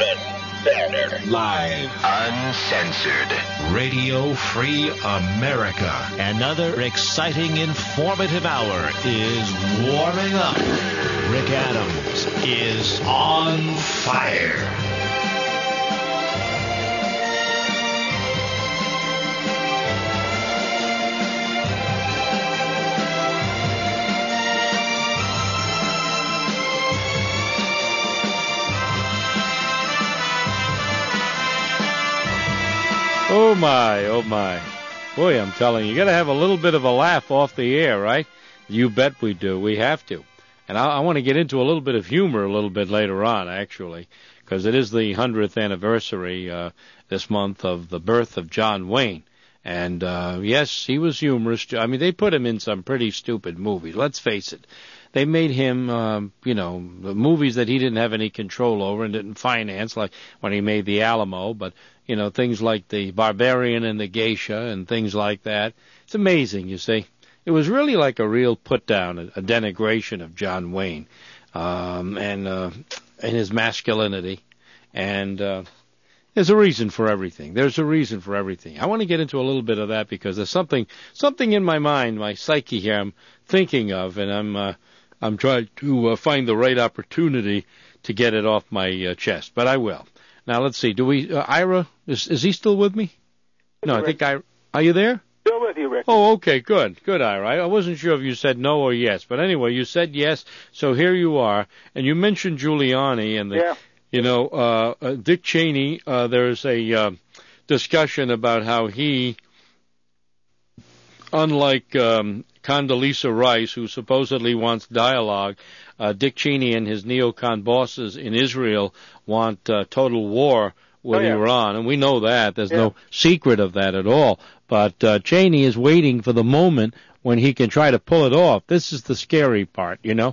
Even better. Live. Uncensored. Radio Free America. Another exciting, informative hour is warming up. Rick Adams is on fire. Oh, my, oh, my. Boy, I'm telling you, you got to have a little bit of a laugh off the air, right? You bet we do. We have to. And I want to get into a little bit of humor a little bit later on, actually, because it is the 100th anniversary this month of the birth of John Wayne. And, yes, he was humorous. I mean, they put him in some pretty stupid movies. Let's face it. They made him, movies that he didn't have any control over and didn't finance, like when he made The Alamo, but, things like The Barbarian and the Geisha and things like that. It's amazing, you see. It was really like a real put-down, a denigration of John Wayne and his masculinity. And there's a reason for everything. There's a reason for everything. I want to get into a little bit of that because there's something in my mind, my psyche here I'm thinking of, and I'm trying to find the right opportunity to get it off my chest, but I will. Now, let's see. Do we, Ira, is he still with me? No, I think are you there? Still with you, Rick. Oh, okay, good, Ira. I wasn't sure if you said no or yes, but anyway, you said yes, so here you are, and you mentioned Giuliani and Dick Cheney. There's a discussion about how he, unlike Condoleezza Rice, who supposedly wants dialogue, Dick Cheney and his neocon bosses in Israel want total war with Iran, and we know that. There's no secret of that at all. But Cheney is waiting for the moment when he can try to pull it off. This is the scary part, Yeah.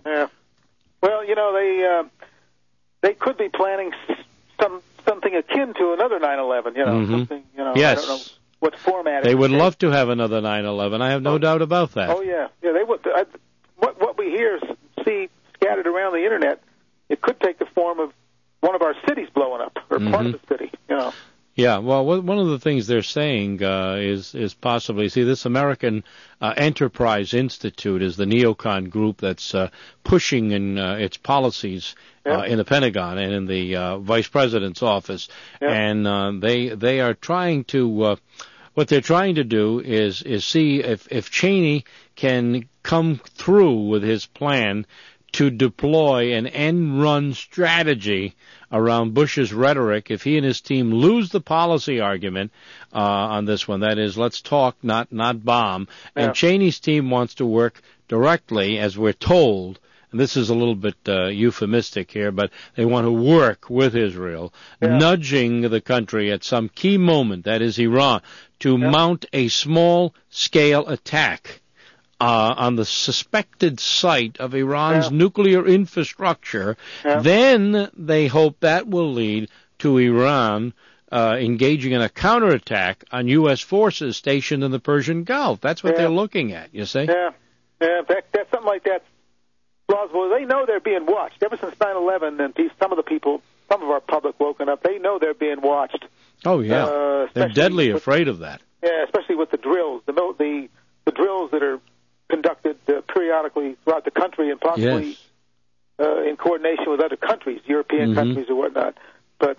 Well, they could be planning something akin to another 9/11. Something. Yes. I don't know what format. They would love to have another 9/11. I have no doubt about that. Oh yeah, they would. What we see scattered around the internet, it could take the form of one of our cities blowing up, or part of the city. Yeah, well, one of the things they're saying is possibly, this American Enterprise Institute is the neocon group that's pushing in its policies in the Pentagon and in the Vice President's office, and they are trying to. What they're trying to do is see if Cheney can come through with his plan to deploy an end-run strategy around Bush's rhetoric if he and his team lose the policy argument on this one. That is, let's talk, not bomb. And Cheney's team wants to work directly, as we're told, and this is a little bit euphemistic here, but they want to work with Israel, nudging the country at some key moment, that is Iran, to mount a small-scale attack on the suspected site of Iran's nuclear infrastructure. Then they hope that will lead to Iran engaging in a counterattack on U.S. forces stationed in the Persian Gulf. That's what they're looking at, you see? Yeah. That's something like that. Plausible. They know they're being watched. Ever since 9/11, and some of our public woken up, they know they're being watched. Oh, yeah. They're deadly afraid of that. Yeah, especially with the drills, the drills that are conducted periodically throughout the country and possibly in coordination with other countries, European countries or whatnot. But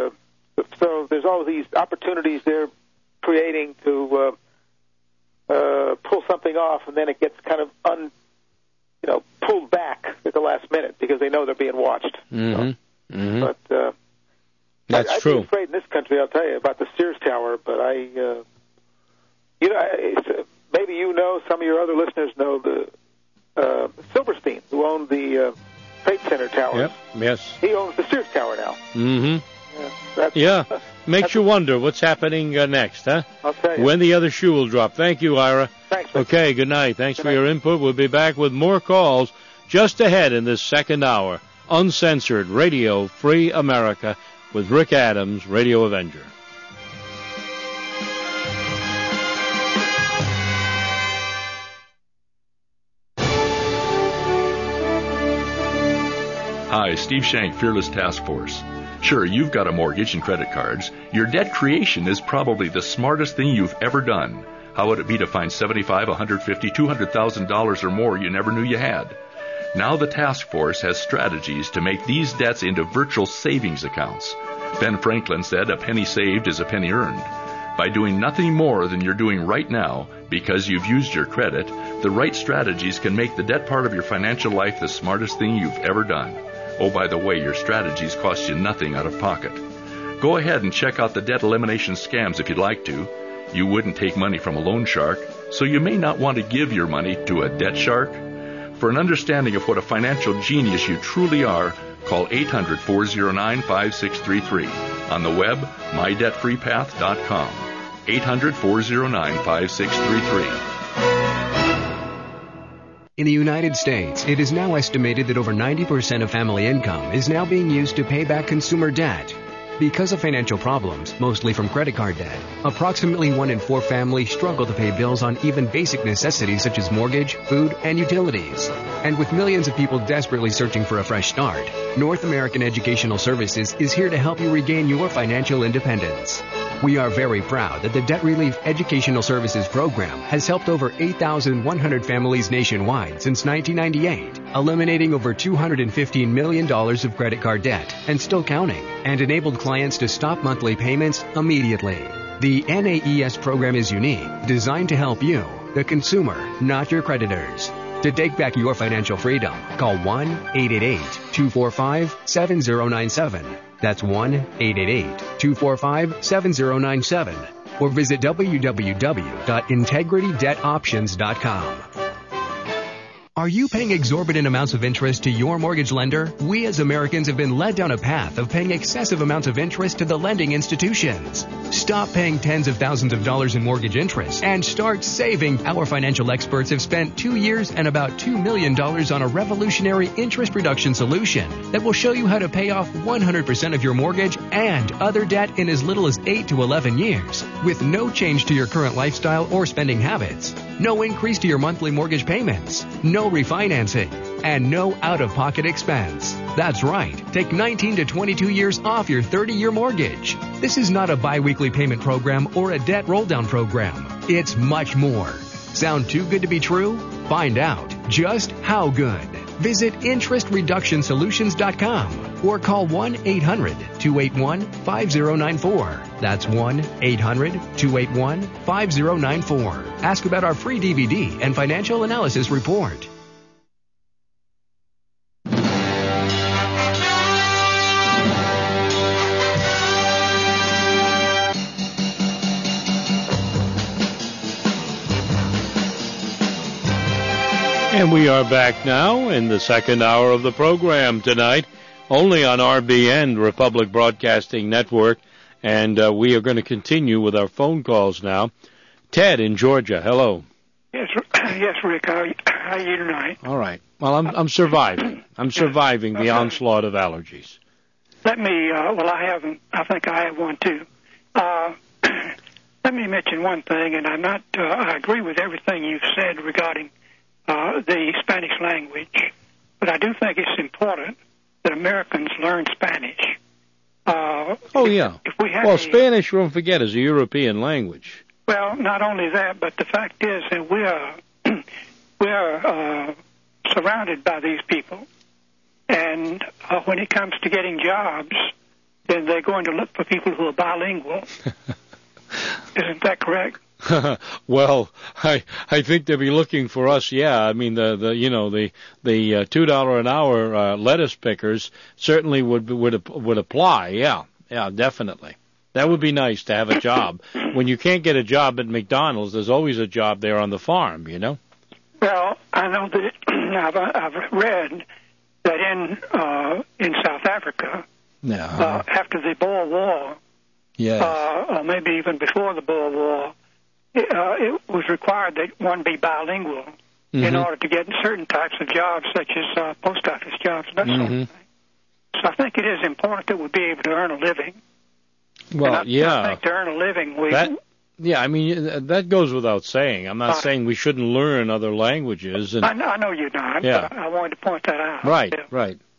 so there's all of these opportunities they're creating to pull something off, and then it gets kind of pulled back at the last minute because they know they're being watched. But that's true. I'd be afraid in this country, I'll tell you, about the Sears Tower, but maybe some of your other listeners know the Silverstein, who owned the Trade Center Tower. Yep. Yes. He owns the Sears Tower now. Makes you wonder what's happening next, huh? I'll tell you. When the other shoe will drop. Thank you, Ira. Thanks. Rick. Okay, good night. Thanks for your input. We'll be back with more calls just ahead in this second hour. Uncensored Radio Free America with Rick Adams, Radio Avenger. Hi, Steve Shank, Fearless Task Force. Sure, you've got a mortgage and credit cards. Your debt creation is probably the smartest thing you've ever done. How would it be to find $75,000, $150,000, $200,000 or more you never knew you had? Now the task force has strategies to make these debts into virtual savings accounts. Ben Franklin said a penny saved is a penny earned. By doing nothing more than you're doing right now, because you've used your credit, the right strategies can make the debt part of your financial life the smartest thing you've ever done. Oh, by the way, your strategies cost you nothing out of pocket. Go ahead and check out the debt elimination scams if you'd like to. You wouldn't take money from a loan shark, so you may not want to give your money to a debt shark. For an understanding of what a financial genius you truly are, call 800-409-5633. On the web, mydebtfreepath.com. 800-409-5633. In the United States, it is now estimated that over 90% of family income is now being used to pay back consumer debt. Because of financial problems, mostly from credit card debt, approximately 1 in 4 families struggle to pay bills on even basic necessities such as mortgage, food, and utilities. And with millions of people desperately searching for a fresh start, North American Educational Services is here to help you regain your financial independence. We are very proud that the Debt Relief Educational Services Program has helped over 8,100 families nationwide since 1998, eliminating over $215 million of credit card debt and still counting, and enabled clients to stop monthly payments immediately. The NAES program is unique, designed to help you, the consumer, not your creditors. To take back your financial freedom, call 1-888-245-7097. That's 1-888-245-7097. Or visit www.integritydebtoptions.com. Are you paying exorbitant amounts of interest to your mortgage lender? We as Americans have been led down a path of paying excessive amounts of interest to the lending institutions. Stop paying tens of thousands of dollars in mortgage interest and start saving. Our financial experts have spent 2 years and about $2 million on a revolutionary interest reduction solution that will show you how to pay off 100% of your mortgage and other debt in as little as 8 to 11 years with no change to your current lifestyle or spending habits. No increase to your monthly mortgage payments, no refinancing, and no out-of-pocket expense. That's right. Take 19 to 22 years off your 30-year mortgage. This is not a bi-weekly payment program or a debt roll-down program. It's much more. Sound too good to be true? Find out just how good. Visit interestreductionsolutions.com or call 1-800-281-5094. That's 1-800-281-5094. Ask about our free DVD and financial analysis report. And we are back now in the second hour of the program tonight, only on RBN, Republic Broadcasting Network, and we are going to continue with our phone calls now. Ted in Georgia, hello. Yes, Rick. How are you tonight? All right. Well, I'm surviving. I'm surviving the onslaught of allergies. Let me. I think I have one too. Let me mention one thing, and I agree with everything you've said regarding the Spanish language, but I do think it's important that Americans learn Spanish. Spanish, don't forget, is a European language. Well, not only that, but the fact is that we are surrounded by these people, and when it comes to getting jobs, then they're going to look for people who are bilingual. Isn't that correct? Well, I think they'll be looking for us. Yeah, I mean the $2 an hour lettuce pickers certainly would apply. Yeah, definitely. That would be nice to have a job. When you can't get a job at McDonald's, there's always a job there on the farm. You know. Well, I know that I've read that in South Africa, after the Boer War, or maybe even before the Boer War, it was required that one be bilingual in order to get certain types of jobs, such as post office jobs and that sort of thing. So I think it is important that we be able to earn a living. Well, I think to earn a living, that goes without saying. I'm not saying we shouldn't learn other languages. And I know you're not. Yeah. But I wanted to point that out. Right.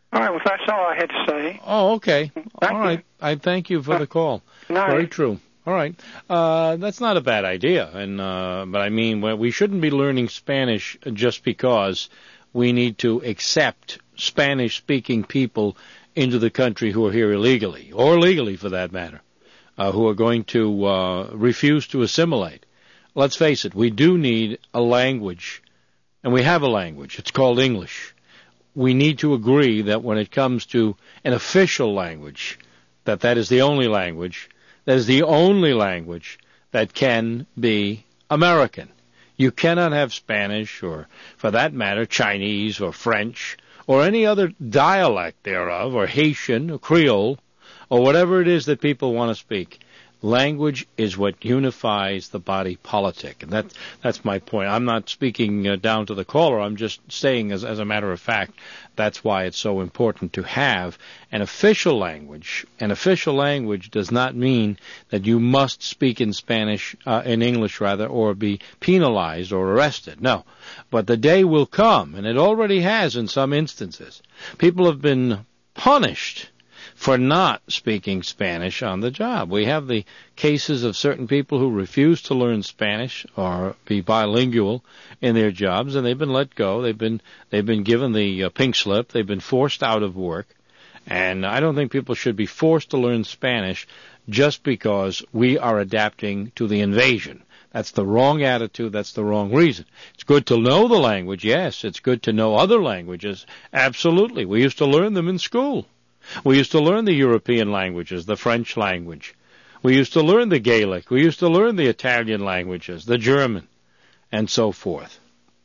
All right, well, that's all I had to say. Oh, okay. Thank all right. You. I thank you for the call. Very true. All right. That's not a bad idea. But I mean, we shouldn't be learning Spanish just because we need to accept Spanish-speaking people into the country who are here illegally, or legally for that matter, who are going to refuse to assimilate. Let's face it, we do need a language, and we have a language. It's called English. We need to agree that when it comes to an official language, that is the only language, that is the only language that can be American. You cannot have Spanish, or for that matter, Chinese or French, or any other dialect thereof, or Haitian or Creole, or whatever it is that people want to speak. Language is what unifies the body politic, and that's my point. I'm not speaking down to the caller. I'm just saying, as a matter of fact, that's why it's so important to have an official language. An official language does not mean that you must speak in Spanish, in English rather, or be penalized or arrested. No, but the day will come, and it already has in some instances. People have been punished for not speaking Spanish on the job. We have the cases of certain people who refuse to learn Spanish or be bilingual in their jobs, and they've been let go. They've been given the pink slip. They've been forced out of work. And I don't think people should be forced to learn Spanish just because we are adapting to the invasion. That's the wrong attitude. That's the wrong reason. It's good to know the language, yes. It's good to know other languages, absolutely. We used to learn them in school. We used to learn the European languages, the French language. We used to learn the Gaelic. We used to learn the Italian languages, the German, and so forth.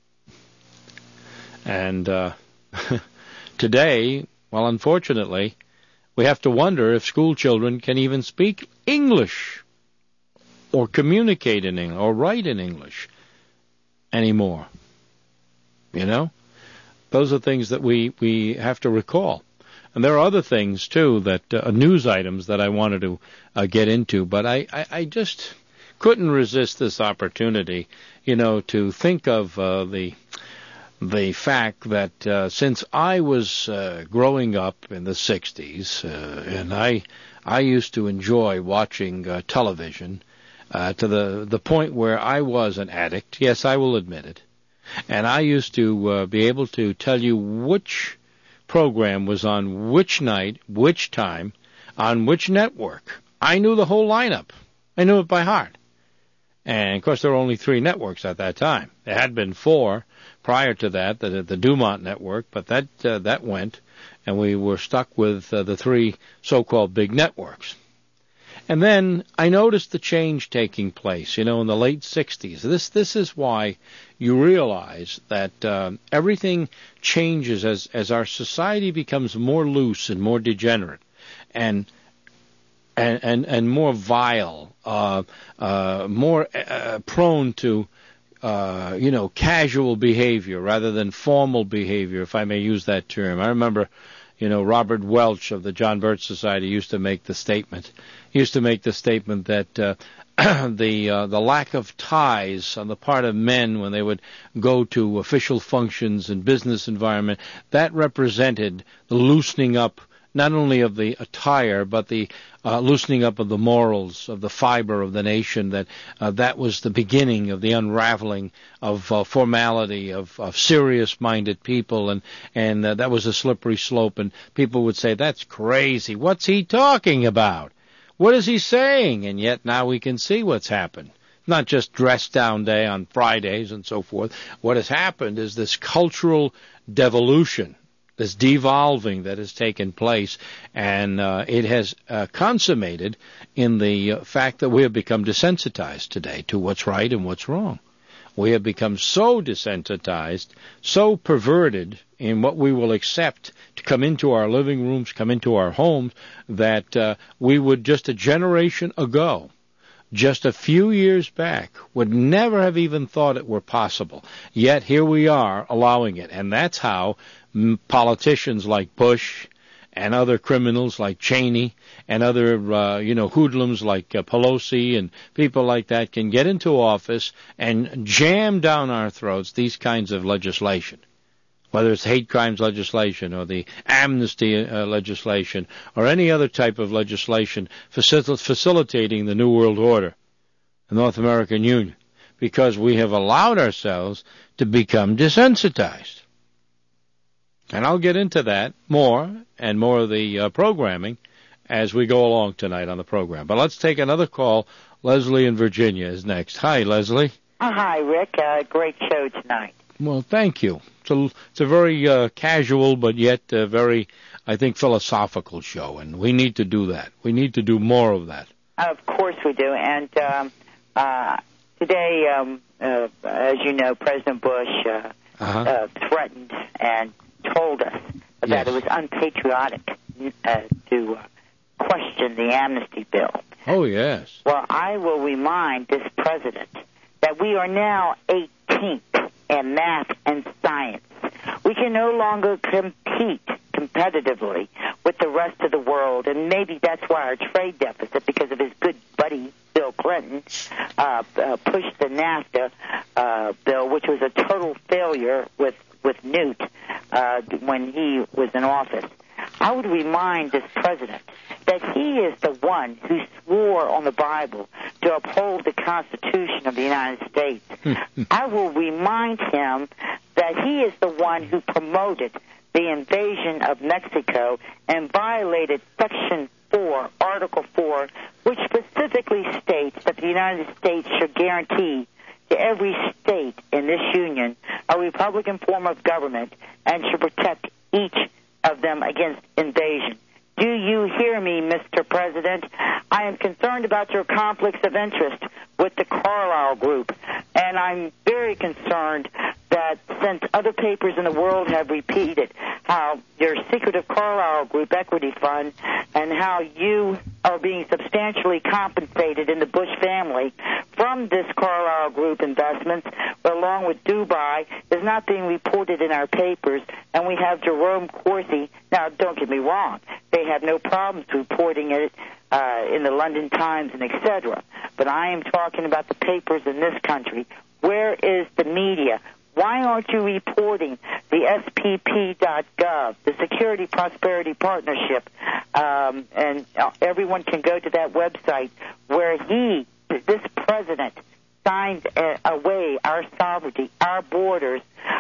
And today, well, unfortunately, we have to wonder if school children can even speak English or communicate in English or write in English anymore. You know? Those are things that we have to recall. And there are other things, too, that news items that I wanted to get into, but I just couldn't resist this opportunity, to think of the fact that since I was growing up in the 60s, and I used to enjoy watching television to the point where I was an addict. Yes, I will admit it. And I used to be able to tell you which program was on which night, which time, on which network. I knew the whole lineup. I knew it by heart. And, of course, there were only 3 networks at that time. There had been 4 prior to that, the Dumont network, but that went, and we were stuck with the 3 so-called big networks. And then I noticed the change taking place, in the late 60s. This is why you realize that everything changes as our society becomes more loose and more degenerate and more vile, more prone to casual behavior rather than formal behavior, if I may use that term. I remember, Robert Welch of the John Birch Society used to make the statement that the lack of ties on the part of men when they would go to official functions and business environment, that represented the loosening up not only of the attire, but the loosening up of the morals, of the fiber of the nation, that was the beginning of the unraveling of formality, of serious-minded people, and that was a slippery slope, and people would say, that's crazy. What's he talking about? What is he saying? And yet now we can see what's happened. Not just dress down day on Fridays and so forth. What has happened is this cultural devolution, this devolving that has taken place, and it has consummated in the fact that we have become desensitized today to what's right and what's wrong. We have become so desensitized, so perverted in what we will accept to come into our living rooms, come into our homes, that we would just a generation ago, just a few years back, would never have even thought it were possible. Yet here we are allowing it. And that's how politicians like Bush and other criminals like Cheney and other, hoodlums like Pelosi and people like that can get into office and jam down our throats these kinds of legislation. whether it's hate crimes legislation or the amnesty legislation or any other type of legislation facilitating the New World Order, the North American Union, because we have allowed ourselves to become desensitized. And I'll get into that more and more of the programming as we go along tonight on the program. But let's take another call. Leslie in Virginia is next. Hi, Leslie. Hi, Rick. Great show tonight. Well, thank you. It's a very casual but yet very, I think, philosophical show, and we need to do that. We need to do more of that. Of course we do. And today, as you know, President Bush threatened and told us that it was unpatriotic to question the amnesty bill. Oh, yes. Well, I will remind this president that we are now 18th in math and science. We can no longer compete competitively with the rest of the world, and maybe that's why our trade deficit, because of his good buddy Bill Clinton, pushed the NAFTA bill, which was a total failure with Newt when he was in office. I would remind this president that he is the one who swore on the Bible to uphold the Constitution of the United States. I will remind him that he is the one who promoted the invasion of Mexico and violated Section 4, Article 4, which specifically states that the United States should guarantee to every state in this union a Republican form of government and should protect each of them against invasion. Do you hear me, Mr. President? I am concerned about your conflicts of interest with the Carlyle Group, and I'm very concerned that since other papers in the world have repeated how your secretive Carlyle Group equity fund and how you are being substantially compensated in the Bush family from this Carlyle Group investments, along with Dubai, is not being reported in our papers, and we have Jerome Corsi. Now, don't get me wrong. They have no problems reporting it in the London Times and etc. But I am talking about the papers in this country. Where is the media? Why aren't you reporting the SPP.gov, the Security Prosperity Partnership? And everyone can go to that website where this president, signed away our sovereignty, our borders,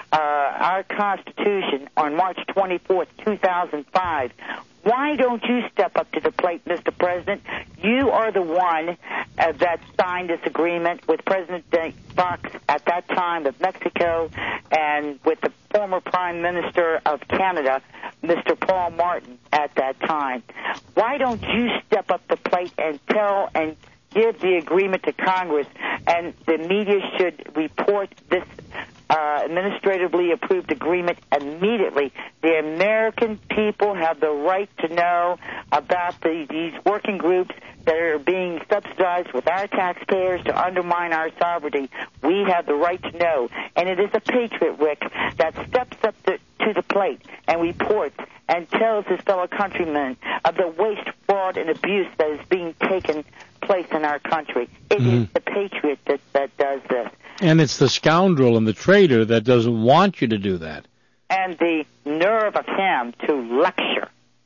our Constitution on March 24th, 2005. Why don't you step up to the plate, Mr. President? You are the one that signed this agreement with President Fox at that time of Mexico and with the former Prime Minister of Canada, Mr. Paul Martin, at that time. Why don't you step up the plate and tell and give the agreement to Congress, and the media should report this administratively approved agreement immediately. The American people have the right to know about these working groups that are being subsidized with our taxpayers to undermine our sovereignty. We have the right to know. And it is a patriot, Rick, that steps up to the plate and reports and tells his fellow countrymen of the waste, fraud, and abuse that is being taken place in our country. It is the patriot that does this. And it's the scoundrel and the traitor that doesn't want you to do that. And the nerve of him to lecture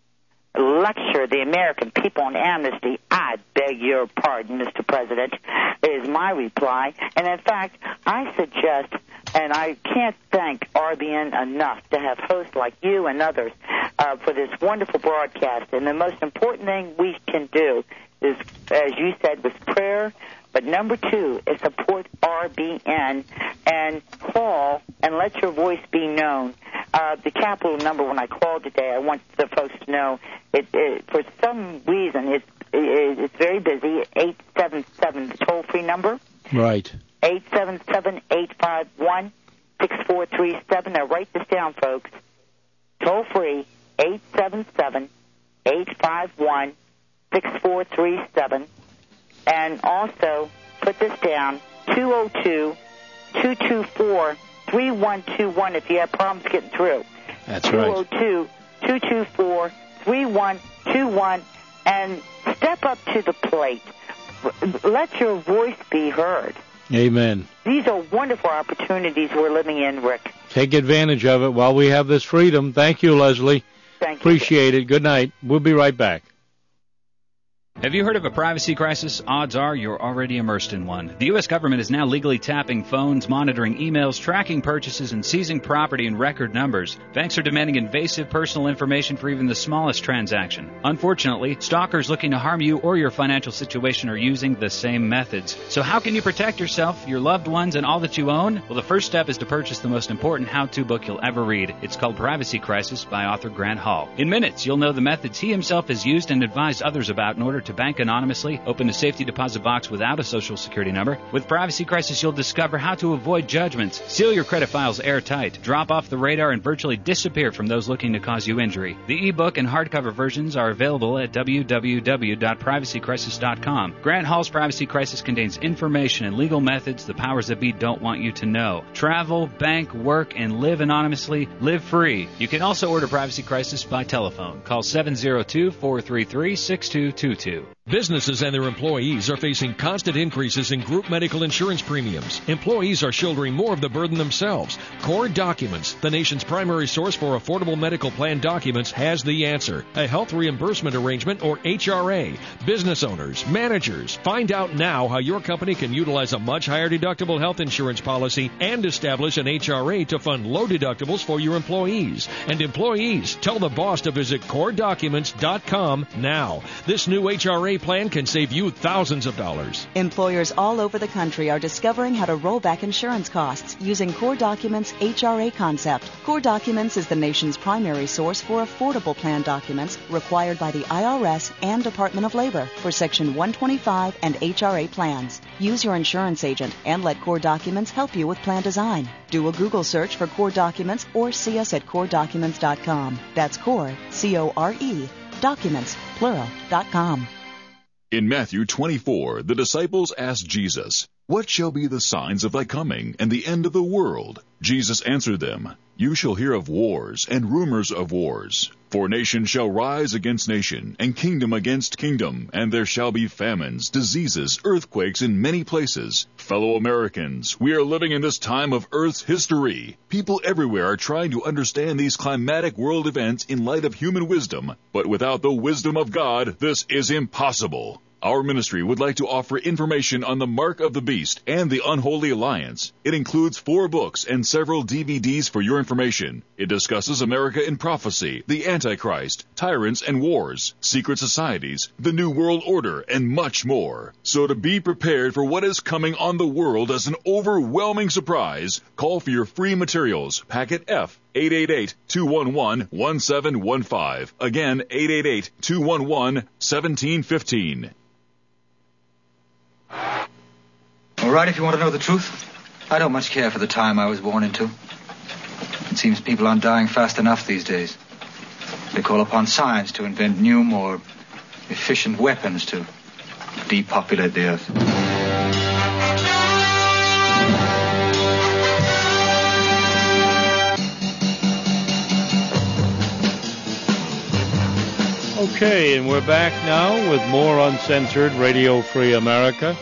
the American people on amnesty, I beg your pardon, Mr. President, is my reply. And in fact, I suggest, and I can't thank RBN enough to have hosts like you and others for this wonderful broadcast. And the most important thing we can do is, as you said, was prayer. But number two is support RBN and call and let your voice be known. The capital number when I called today, I want the folks to know, for some reason, it's very busy, 877, the toll-free number. Right. 877-851-6437. Now write this down, folks. Toll-free, 877-851-6437. And also, put this down, 202-224-3121 if you have problems getting through. That's right. 202-224-3121. And step up to the plate. Let your voice be heard. Amen. These are wonderful opportunities we're living in, Rick. Take advantage of it while we have this freedom. Thank you, Leslie. Thank you. Appreciate it. Good night. We'll be right back. Have you heard of a privacy crisis? Odds are you're already immersed in one. The U.S. government is now legally tapping phones, monitoring emails, tracking purchases, and seizing property in record numbers. Banks are demanding invasive personal information for even the smallest transaction. Unfortunately, stalkers looking to harm you or your financial situation are using the same methods. So how can you protect yourself, your loved ones, and all that you own? Well, the first step is to purchase the most important how-to book you'll ever read. It's called Privacy Crisis by author Grant Hall. In minutes, you'll know the methods he himself has used and advised others about in order to bank anonymously, open a safety deposit box without a social security number. With Privacy Crisis, you'll discover how to avoid judgments, seal your credit files airtight, drop off the radar, and virtually disappear from those looking to cause you injury. The ebook and hardcover versions are available at www.privacycrisis.com. Grant Hall's Privacy Crisis contains information and legal methods the powers that be don't want you to know. Travel, bank, work, and live anonymously. Live free. You can also order Privacy Crisis by telephone. Call 702-433-6222. Businesses and their employees are facing constant increases in group medical insurance premiums. Employees are shouldering more of the burden themselves. Core Documents, the nation's primary source for affordable medical plan documents, has the answer. A health reimbursement arrangement, or HRA. Business owners, managers, find out now how your company can utilize a much higher deductible health insurance policy and establish an HRA to fund low deductibles for your employees. And employees, tell the boss to visit CoreDocuments.com now. This new HRA plan can save you thousands of dollars. Employers all over the country are discovering how to roll back insurance costs using Core Documents' HRA concept. Core Documents is the nation's primary source for affordable plan documents required by the IRS and Department of Labor for Section 125 and HRA plans. Use your insurance agent and let Core Documents help you with plan design. Do a Google search for Core Documents or see us at CoreDocuments.com. That's Core, C-O-R-E, Documents, plural.com. In Matthew 24, the disciples asked Jesus, "What shall be the signs of thy coming and the end of the world?" Jesus answered them, "You shall hear of wars and rumors of wars. For nation shall rise against nation, and kingdom against kingdom, and there shall be famines, diseases, earthquakes in many places. Fellow Americans, we are living in this time of Earth's history. People everywhere are trying to understand these climatic world events in light of human wisdom, but without the wisdom of God, this is impossible. Our ministry would like to offer information on the Mark of the Beast and the Unholy Alliance. It includes 4 books and several DVDs for your information. It discusses America in prophecy, the Antichrist, tyrants and wars, secret societies, the New World Order, and much more. So to be prepared for what is coming on the world as an overwhelming surprise, call for your free materials, Packet F, 888-211-1715. Again, 888-211-1715. All right, if you want to know the truth, I don't much care for the time I was born into. It seems people aren't dying fast enough these days. They call upon science to invent new, more efficient weapons to depopulate the earth. Okay, and we're back now with more Uncensored Radio Free America.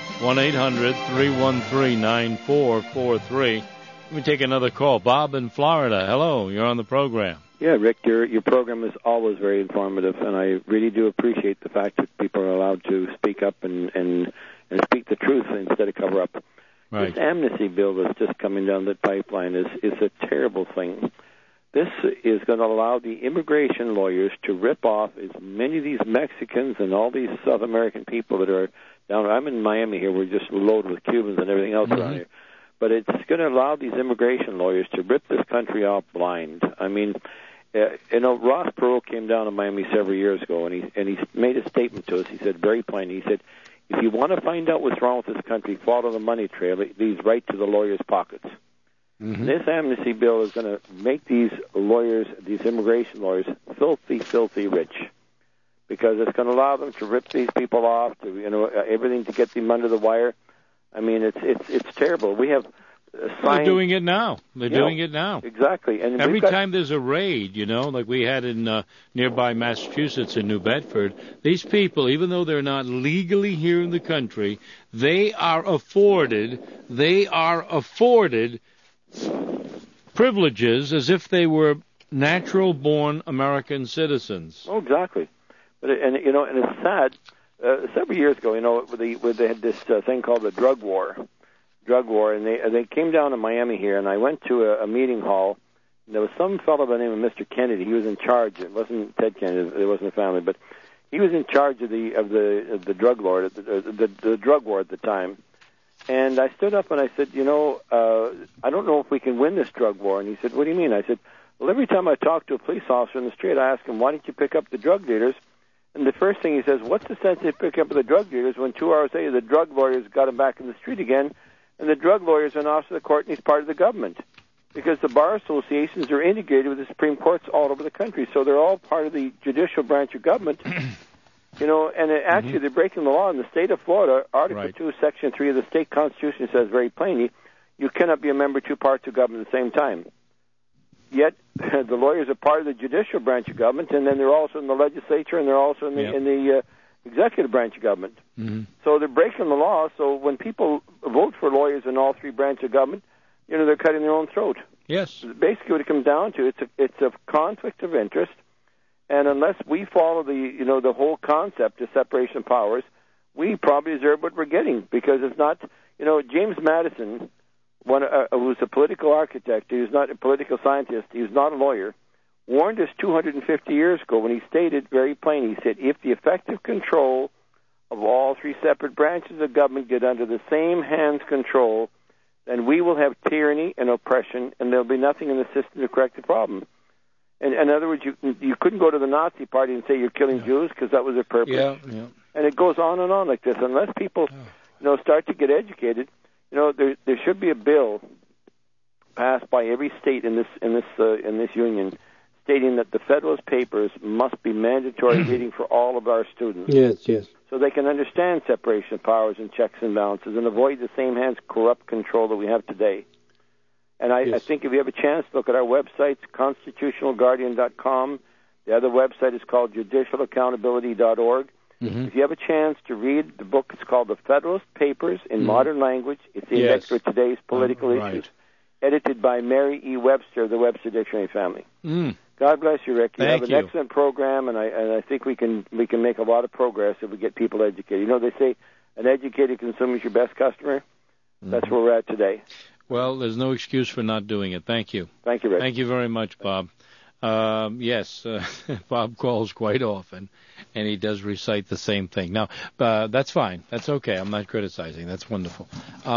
1-800-313-9443. Let me take another call. Bob in Florida. Hello, you're on the program. Yeah, Rick, your program is always very informative, and I really do appreciate the fact that people are allowed to speak up and speak the truth instead of cover up. Right. This amnesty bill that's just coming down the pipeline is a terrible thing. This is going to allow the immigration lawyers to rip off as many of these Mexicans and all these South American people that are down. I'm in Miami here. We're just loaded with Cubans and everything else around here. But it's going to allow these immigration lawyers to rip this country off blind. I mean, Ross Perot came down to Miami several years ago, and he made a statement to us. He said very plainly, he said, if you want to find out what's wrong with this country, follow the money trail. It leads right to the lawyers' pockets. Mm-hmm. This amnesty bill is going to make these lawyers, these immigration lawyers, filthy, filthy rich, because it's going to allow them to rip these people off, to everything to get them under the wire. I mean, it's terrible. We have they're doing it now. They're doing it now. Exactly. And every time there's a raid, like we had in nearby Massachusetts in New Bedford, these people, even though they're not legally here in the country, they are afforded privileges as if they were natural-born American citizens. Oh, exactly. But and it's sad. Several years ago, they had this thing called the drug war, and they came down to Miami here, and I went to a meeting hall. And there was some fellow by the name of Mr. Kennedy. He was in charge. It wasn't Ted Kennedy. It wasn't a family, but he was in charge of the drug lord, the drug war at the time. And I stood up and I said, I don't know if we can win this drug war. And he said, what do you mean? I said, well, every time I talk to a police officer in the street, I ask him, why don't you pick up the drug dealers? And the first thing he says, what's the sense of picking up the drug dealers when 2 hours later the drug lawyers got him back in the street again, and the drug lawyers are an officer of the court and he's part of the government? Because the bar associations are integrated with the Supreme Courts all over the country, so they're all part of the judicial branch of government. And actually they're breaking the law in the state of Florida. Article 2, Section 3 of the state constitution says very plainly, you cannot be a member of two parts of government at the same time. Yet the lawyers are part of the judicial branch of government, and then they're also in the legislature, and they're also in the executive branch of government. Mm-hmm. So they're breaking the law. So when people vote for lawyers in all three branches of government, they're cutting their own throat. Yes. Basically, what it comes down to, it's a conflict of interest, and unless we follow the whole concept of separation of powers, we probably deserve what we're getting, because it's not. James Madison, who's a political architect, he was not a political scientist, he was not a lawyer, warned us 250 years ago when he stated very plainly, he said, if the effective control of all three separate branches of government get under the same hands control, then we will have tyranny and oppression, and there'll be nothing in the system to correct the problem. And in other words, you couldn't go to the Nazi Party and say you're killing Jews, because that was their purpose. Yeah. And it goes on and on like this. Unless people, start to get educated, there should be a bill passed by every state in this union, stating that the Federalist Papers must be mandatory reading for all of our students. Yes. So they can understand separation of powers and checks and balances and avoid the same hands corrupt control that we have today. And I think if you have a chance, look at our websites, constitutionalguardian.com. The other website is called judicialaccountability.org. Mm-hmm. If you have a chance to read the book, it's called The Federalist Papers in Modern Language. It's the index for today's political issues, edited by Mary E. Webster of the Webster Dictionary family. God bless you, Rick. You have an excellent program, and I think we can make a lot of progress if we get people educated. They say an educated consumer is your best customer. That's where we're at today. Well, there's no excuse for not doing it. Thank you. Thank you, Rick. Thank you very much, Bob. Yes, Bob calls quite often, and he does recite the same thing. Now, that's fine. That's okay. I'm not criticizing. That's wonderful.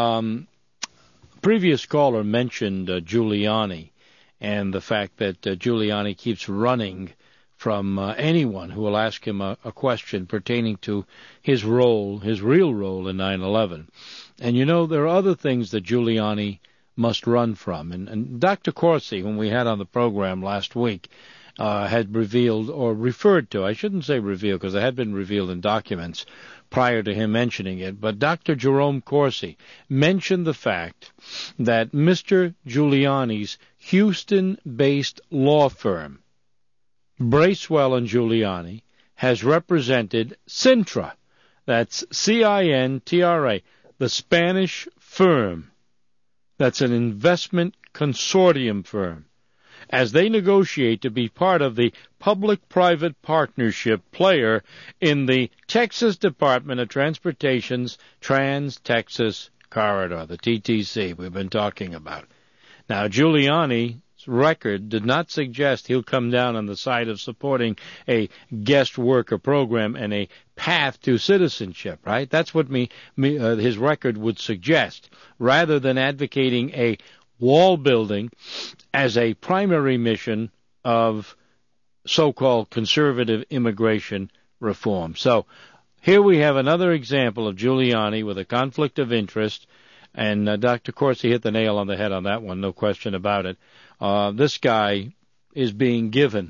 Previous caller mentioned Giuliani and the fact that Giuliani keeps running from anyone who will ask him a question pertaining to his real role in 9/11. And there are other things that Giuliani must run from. And Dr. Corsi, whom we had on the program last week, had revealed or referred to, I shouldn't say revealed because it had been revealed in documents prior to him mentioning it, but Dr. Jerome Corsi mentioned the fact that Mr. Giuliani's Houston-based law firm, Bracewell and Giuliani, has represented Cintra, that's C-I-N-T-R-A, the Spanish firm, that's an investment consortium firm, as they negotiate to be part of the public-private partnership player in the Texas Department of Transportation's Trans-Texas Corridor, the TTC we've been talking about. Now, Giuliani's record did not suggest he'll come down on the side of supporting a guest worker program and a path to citizenship, right? That's what his record would suggest, rather than advocating a wall building as a primary mission of so-called conservative immigration reform. So here we have another example of Giuliani with a conflict of interest, and Dr. Corsi hit the nail on the head on that one, no question about it. This guy is being given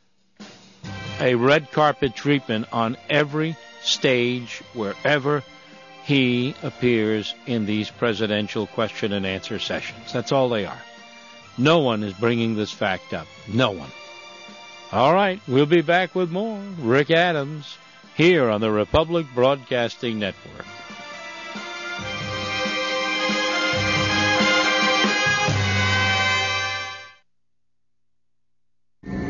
a red carpet treatment on every stage wherever he appears in these presidential question and answer sessions. That's all they are. No one is bringing this fact up. No one. All right, we'll be back with more Rick Adams here on the Republic Broadcasting Network.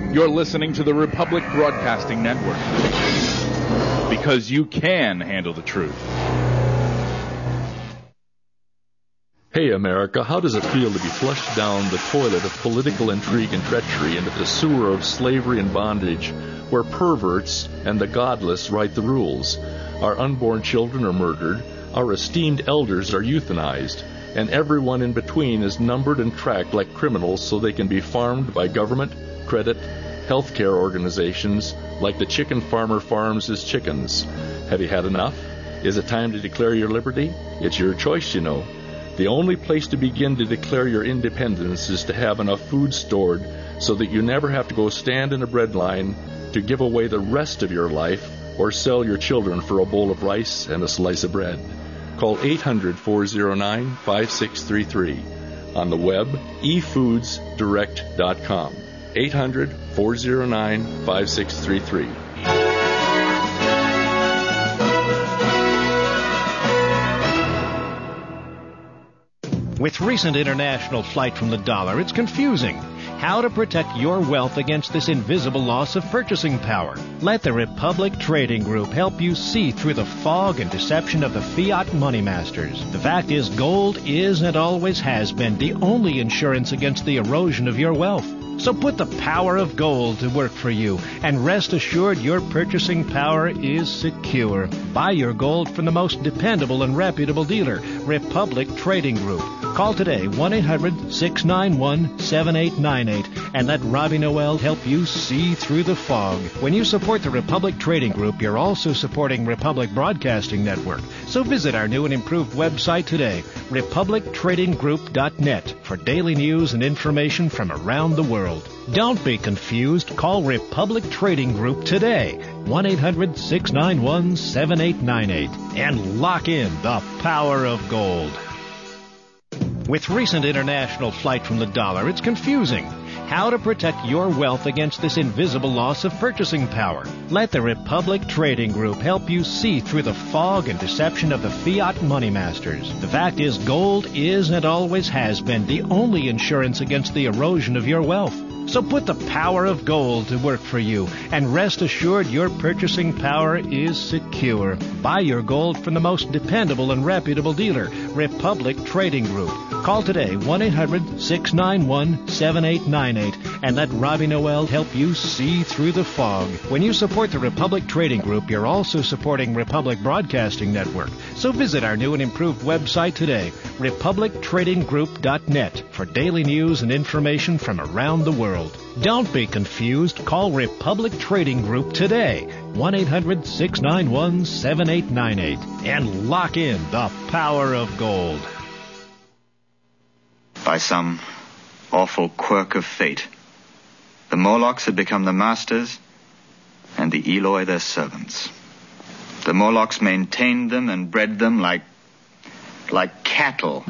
You're listening to the Republic Broadcasting Network. Because you can handle the truth. Hey, America, how does it feel to be flushed down the toilet of political intrigue and treachery into the sewer of slavery and bondage, where perverts and the godless write the rules? Our unborn children are murdered, our esteemed elders are euthanized, and everyone in between is numbered and tracked like criminals so they can be farmed by government, credit, healthcare organizations like the chicken farmer farms his chickens. Have you had enough? Is it time to declare your liberty? It's your choice, you know. The only place to begin to declare your independence is to have enough food stored so that you never have to go stand in a bread line to give away the rest of your life or sell your children for a bowl of rice and a slice of bread. Call 800-409-5633. On the web, efoodsdirect.com. 800-409-5633. With recent international flight from the dollar, it's confusing. How to protect your wealth against this invisible loss of purchasing power. Let the Republic Trading Group help you see through the fog and deception of the fiat money masters. The fact is, gold is and always has been the only insurance against the erosion of your wealth. So put the power of gold to work for you, and rest assured your purchasing power is secure. Buy your gold from the most dependable and reputable dealer, Republic Trading Group. Call today, 1-800-691-7898, and let Robbie Noel help you see through the fog. When you support the Republic Trading Group, you're also supporting Republic Broadcasting Network. So visit our new and improved website today, republictradinggroup.net, for daily news and information from around the world. Don't be confused. Call Republic Trading Group today, 1-800-691-7898, and lock in the power of gold. With recent international flight from the dollar, it's confusing. How to protect your wealth against this invisible loss of purchasing power. Let the Republic Trading Group help you see through the fog and deception of the fiat money masters. The fact is, gold is and always has been the only insurance against the erosion of your wealth. So put the power of gold to work for you, and rest assured your purchasing power is secure. Buy your gold from the most dependable and reputable dealer, Republic Trading Group. Call today, 1-800-691-7898, and let Robbie Noel help you see through the fog. When you support the Republic Trading Group, you're also supporting Republic Broadcasting Network. So visit our new and improved website today, republictradinggroup.net, for daily news and information from around the world. Don't be confused. Call Republic Trading Group today, 1-800-691-7898, and lock in the power of gold. By some awful quirk of fate, the Morlocks had become the masters and the Eloi their servants. The Morlocks maintained them and bred them like cattle.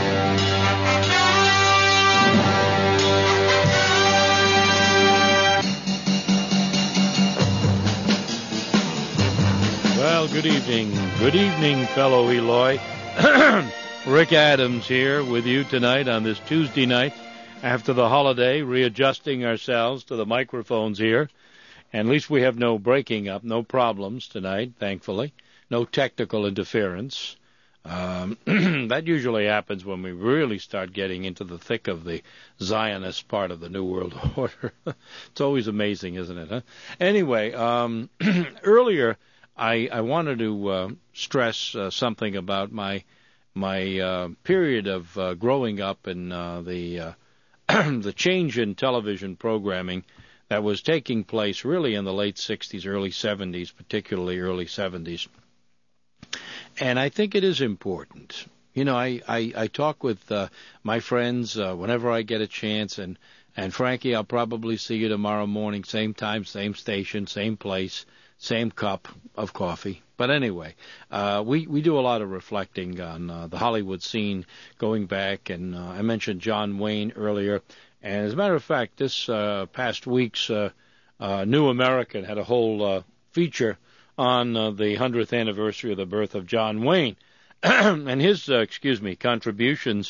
Well, good evening. Good evening, fellow Eloi. Rick Adams here with you tonight on this Tuesday night after the holiday, readjusting ourselves to the microphones here. And at least we have no breaking up, no problems tonight, thankfully. No technical interference. That usually happens when we really start getting into the thick of the Zionist part of the New World Order. It's always amazing, isn't it? Huh? Anyway, earlier I wanted to stress something about my period of growing up in the change in television programming that was taking place really in the late 60s, early 70s, particularly early 70s. And I think it is important. You know, I talk with my friends whenever I get a chance, and Frankie, I'll probably see you tomorrow morning, same time, same station, same place, same cup of coffee. But anyway, we do a lot of reflecting on the Hollywood scene going back, and I mentioned John Wayne earlier. And as a matter of fact, this past week's New American had a whole feature on the 100th anniversary of the birth of John Wayne and his, contributions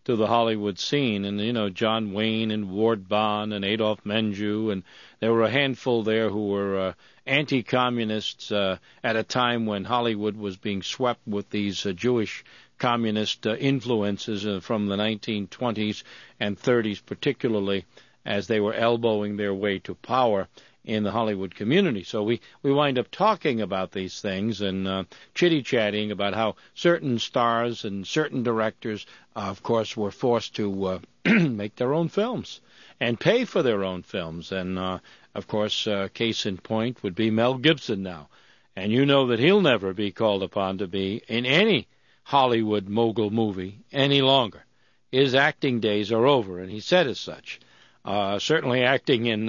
to the Hollywood scene. And, John Wayne and Ward Bond and Adolph Menjou, and there were a handful there who were anti-communists at a time when Hollywood was being swept with these Jewish communist influences from the 1920s and 30s, particularly as they were elbowing their way to power in the Hollywood community. So we wind up talking about these things and chitty-chatting about how certain stars and certain directors, of course, were forced to make their own films and pay for their own films. And, of course, case in point would be Mel Gibson now. And you know that he'll never be called upon to be in any Hollywood mogul movie any longer. His acting days are over, and he said as such. Certainly acting in,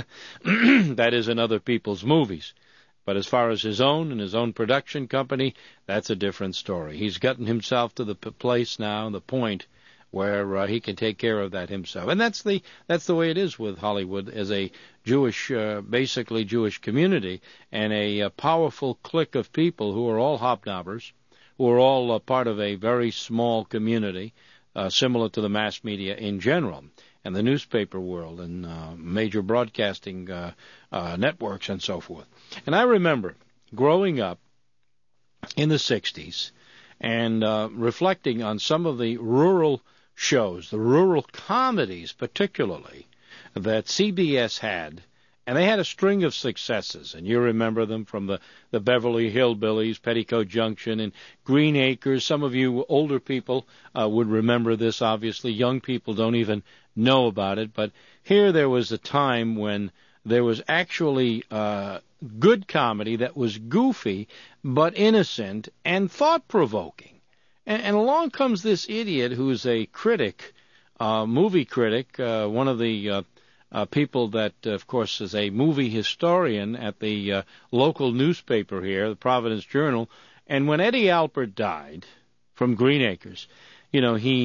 that is, in other people's movies. But as far as his own and his own production company, that's a different story. He's gotten himself to the place now, the point where he can take care of that himself. And that's the way it is with Hollywood as a Jewish, basically Jewish community, and a powerful clique of people who are all hobnobbers, who are all part of a very small community, similar to the mass media in general, and the newspaper world, and major broadcasting networks and so forth. And I remember growing up in the 60s and reflecting on some of the rural shows, the rural comedies particularly, that CBS had, and they had a string of successes, and you remember them from the Beverly Hillbillies, Petticoat Junction, and Green Acres. Some of you older people would remember this, obviously. Young people don't even know about it, but here there was a time when there was actually good comedy that was goofy but innocent and thought-provoking. And along comes this idiot who's a critic, movie critic, one of the people that, of course, is a movie historian at the local newspaper here, the Providence Journal. And when Eddie Alpert died from Green Acres, he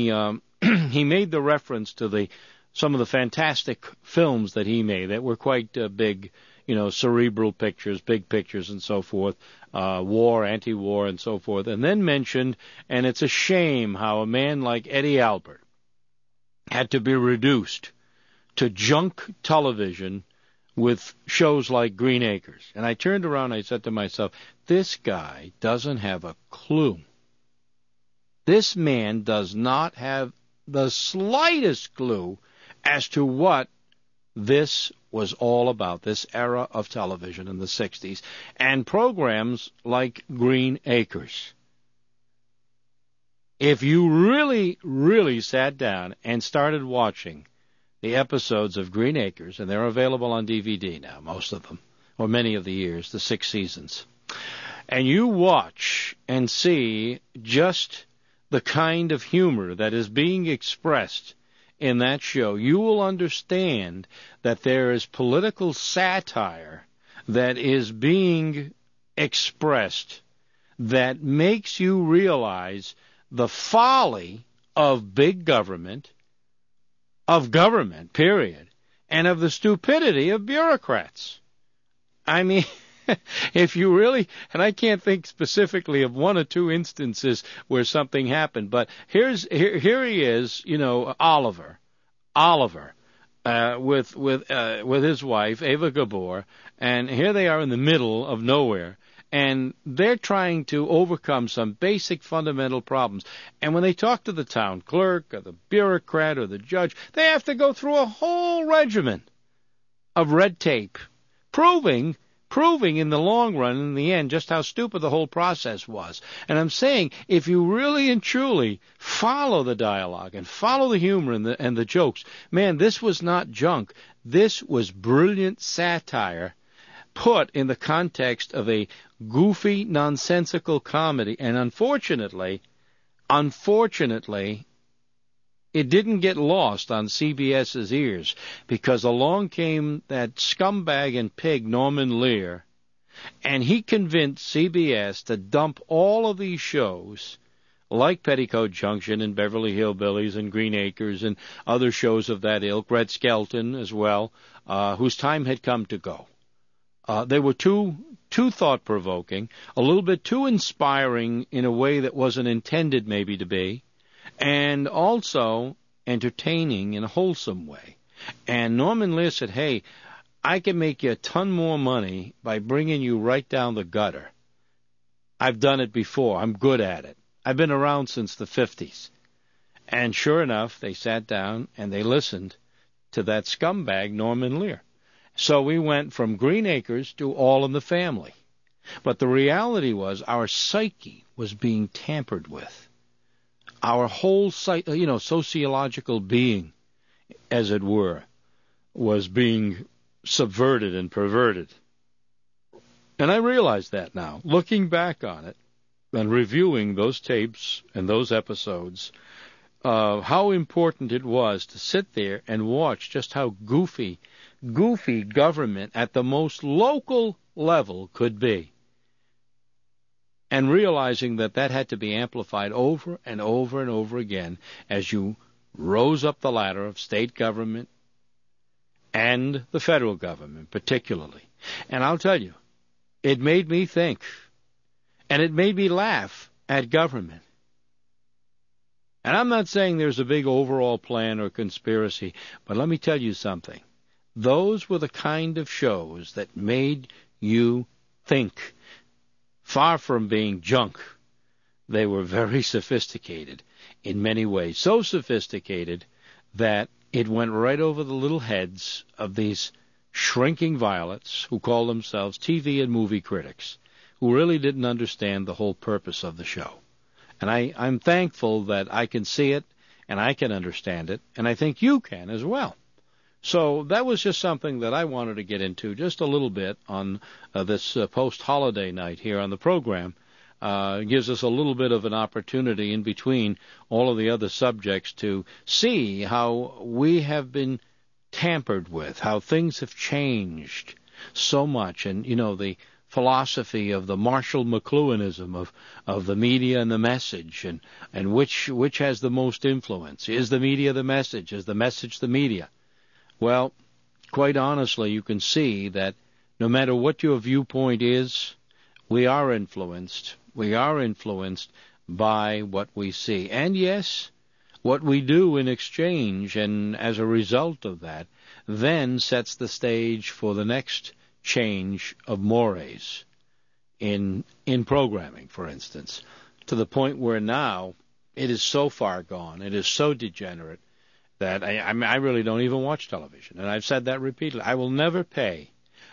he made the reference to some of the fantastic films that he made that were quite big, cerebral pictures, big pictures, and so forth, war, anti-war, and so forth, and then mentioned, and it's a shame how a man like Eddie Alpert had to be reduced to junk television with shows like Green Acres. And I turned around and I said to myself, this guy doesn't have a clue. This man does not have the slightest clue as to what this was all about, this era of television in the 60s, and programs like Green Acres. If you really, really sat down and started watching the episodes of Green Acres, and they're available on DVD now, most of them, or many of the years, the 6 seasons, and you watch and see just the kind of humor that is being expressed in that show, you will understand that there is political satire that is being expressed that makes you realize the folly of big government, period, and of the stupidity of bureaucrats. I mean, if you really, and I can't think specifically of one or two instances where something happened, but here he is, Oliver, with his wife Ava Gabor, and here they are in the middle of nowhere, and they're trying to overcome some basic fundamental problems. And when they talk to the town clerk or the bureaucrat or the judge, they have to go through a whole regimen of red tape, proving in the long run, in the end, just how stupid the whole process was. And I'm saying, if you really and truly follow the dialogue and follow the humor and the jokes, man, this was not junk. This was brilliant satire put in the context of a goofy, nonsensical comedy. And unfortunately, it didn't get lost on CBS's ears, because along came that scumbag and pig Norman Lear, and he convinced CBS to dump all of these shows, like Petticoat Junction and Beverly Hillbillies and Green Acres and other shows of that ilk, Red Skelton as well, whose time had come to go. They were too thought-provoking, a little bit too inspiring in a way that wasn't intended maybe to be, and also entertaining in a wholesome way. And Norman Lear said, hey, I can make you a ton more money by bringing you right down the gutter. I've done it before. I'm good at it. I've been around since the 50s. And sure enough, they sat down and they listened to that scumbag, Norman Lear. So we went from Green Acres to All in the Family. But the reality was our psyche was being tampered with. Our whole sociological being, as it were, was being subverted and perverted. And I realize that now, looking back on it and reviewing those tapes and those episodes, how important it was to sit there and watch just how goofy government at the most local level could be. And realizing that had to be amplified over and over and over again as you rose up the ladder of state government and the federal government particularly. And I'll tell you, it made me think, and it made me laugh at government. And I'm not saying there's a big overall plan or conspiracy, but let me tell you something. Those were the kind of shows that made you think. Far from being junk, they were very sophisticated in many ways. So sophisticated that it went right over the little heads of these shrinking violets who call themselves TV and movie critics, who really didn't understand the whole purpose of the show. And I'm thankful that I can see it and I can understand it, and I think you can as well. So that was just something that I wanted to get into just a little bit on this post-holiday night here on the program. It gives us a little bit of an opportunity in between all of the other subjects to see how we have been tampered with, how things have changed so much. And, the philosophy of the Marshall McLuhanism of the media and the message, and which has the most influence. Is the media the message? Is the message the media? Well, quite honestly, you can see that no matter what your viewpoint is, we are influenced. We are influenced by what we see. And yes, what we do in exchange, and as a result of that, then sets the stage for the next change of mores in programming, for instance, to the point where now it is so far gone, it is so degenerate, that I really don't even watch television. And I've said that repeatedly. I will never pay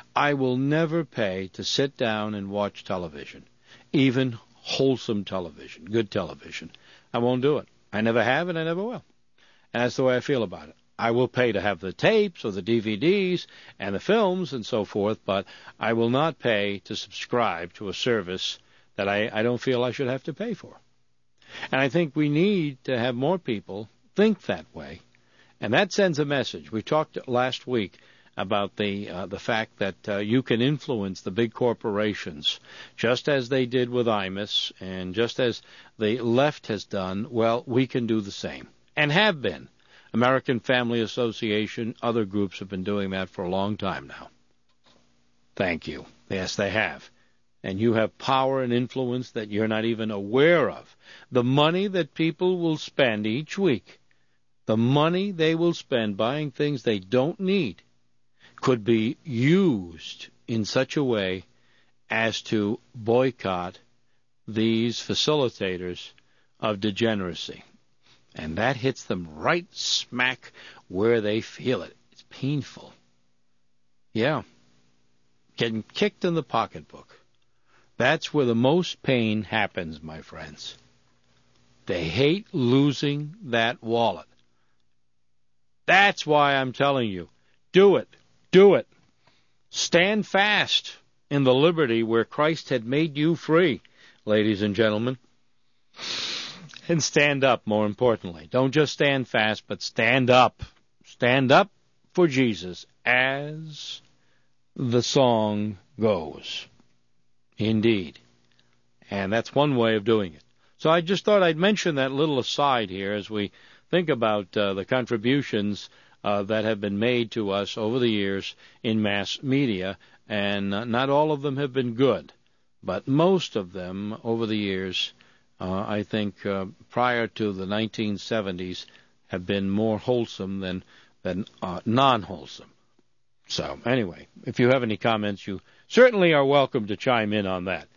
to sit down and watch television, even wholesome television, good television. I won't do it. I never have and I never will. And that's the way I feel about it. I will pay to have the tapes or the DVDs and the films and so forth, but I will not pay to subscribe to a service that I don't feel I should have to pay for. And I think we need to have more people think that way. And that sends a message. We talked last week about the fact that you can influence the big corporations, just as they did with Imus, and just as the left has done. Well, we can do the same, and have been. American Family Association, other groups have been doing that for a long time now. Thank you. Yes, they have. And you have power and influence that you're not even aware of. The money that people will spend each week, the money they will spend buying things they don't need, could be used in such a way as to boycott these facilitators of degeneracy. And that hits them right smack where they feel it. It's painful. Yeah. Getting kicked in the pocketbook. That's where the most pain happens, my friends. They hate losing that wallet. That's why I'm telling you, do it. Do it. Stand fast in the liberty where Christ had made you free, ladies and gentlemen. And stand up, more importantly. Don't just stand fast, but stand up. Stand up for Jesus, as the song goes. Indeed. And that's one way of doing it. So I just thought I'd mention that little aside here as we think about the contributions that have been made to us over the years in mass media, and not all of them have been good, but most of them over the years I think, prior to the 1970s have been more wholesome than non-wholesome. So, anyway, if you have any comments, you certainly are welcome to chime in on that.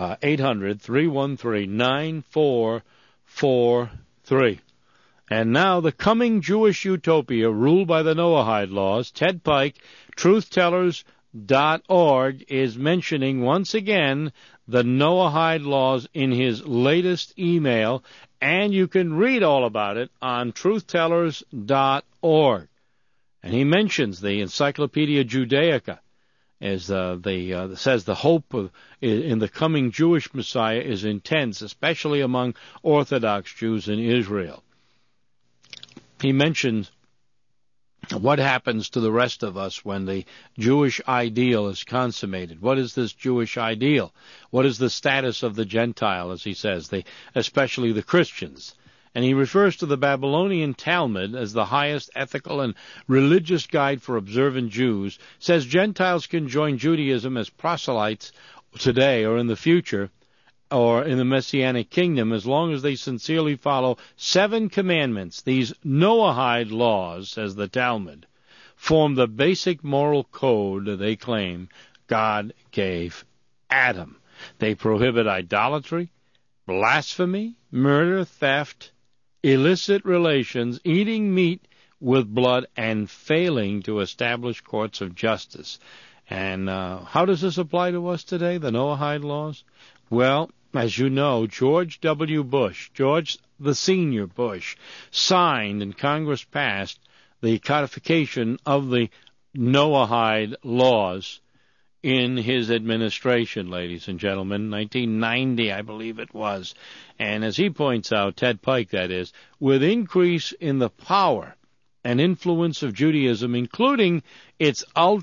800-313-9443. And now, the coming Jewish utopia ruled by the Noahide laws. Ted Pike, truthtellers.org, is mentioning once again the Noahide laws in his latest email, and you can read all about it on truthtellers.org. And he mentions the Encyclopedia Judaica as says the hope in the coming Jewish Messiah is intense, especially among Orthodox Jews in Israel. He mentions what happens to the rest of us when the Jewish ideal is consummated. What is this Jewish ideal? What is the status of the Gentile, as he says, especially the Christians? And he refers to the Babylonian Talmud as the highest ethical and religious guide for observant Jews, says Gentiles can join Judaism as proselytes today or in the future, or in the Messianic kingdom, as long as they sincerely follow 7 commandments. These Noahide laws, says the Talmud, form the basic moral code, they claim, God gave Adam. They prohibit idolatry, blasphemy, murder, theft, illicit relations, eating meat with blood, and failing to establish courts of justice. And how does this apply to us today, the Noahide laws? Well, as you know, George W. Bush, George the Senior Bush, signed and Congress passed the codification of the Noahide laws in his administration, ladies and gentlemen, 1990, I believe it was. And as he points out, Ted Pike, that is, with increase in the power and influence of Judaism, including its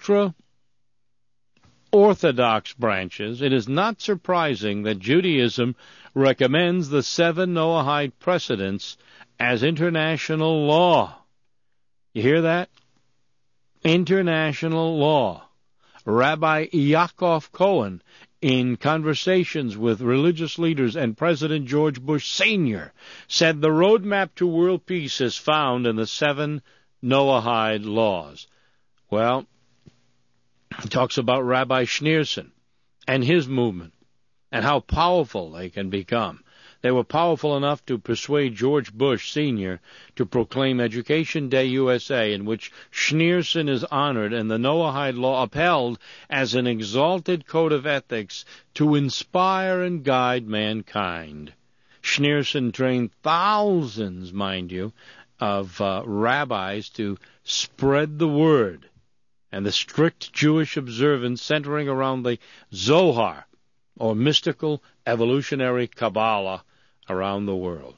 ultra-Orthodox branches, it is not surprising that Judaism recommends the 7 Noahide precedents as international law. You hear that? International law. Rabbi Yaakov Cohen, in conversations with religious leaders and President George Bush Sr., said the roadmap to world peace is found in the 7 Noahide laws. Well, he talks about Rabbi Schneerson and his movement and how powerful they can become. They were powerful enough to persuade George Bush Sr. to proclaim Education Day USA, in which Schneerson is honored and the Noahide law upheld as an exalted code of ethics to inspire and guide mankind. Schneerson trained thousands, mind you, of rabbis to spread the word, and the strict Jewish observance centering around the Zohar, or mystical evolutionary Kabbalah, around the world.